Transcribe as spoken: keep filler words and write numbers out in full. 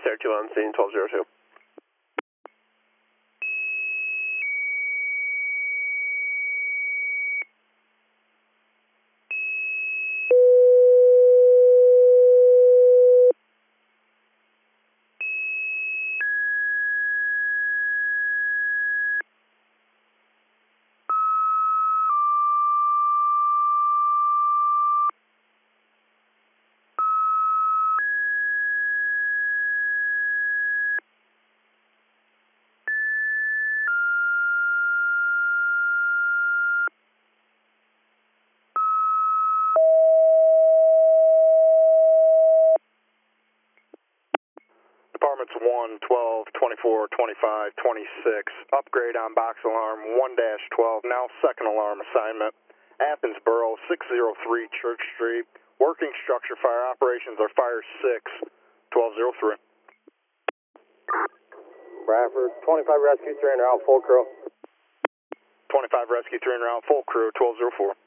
two on scene, twelve zero two. Departments one, twelve, twenty-four, twenty-five, twenty-six, upgrade on box alarm one dash twelve, now second alarm assignment, Athens Borough, six oh three Church Street, working structure fire operations are fire six, twelve oh three. Bradford, twenty-five rescue, three hundred out, full crew. twenty-five rescue, three hundred out, full crew, twelve oh four.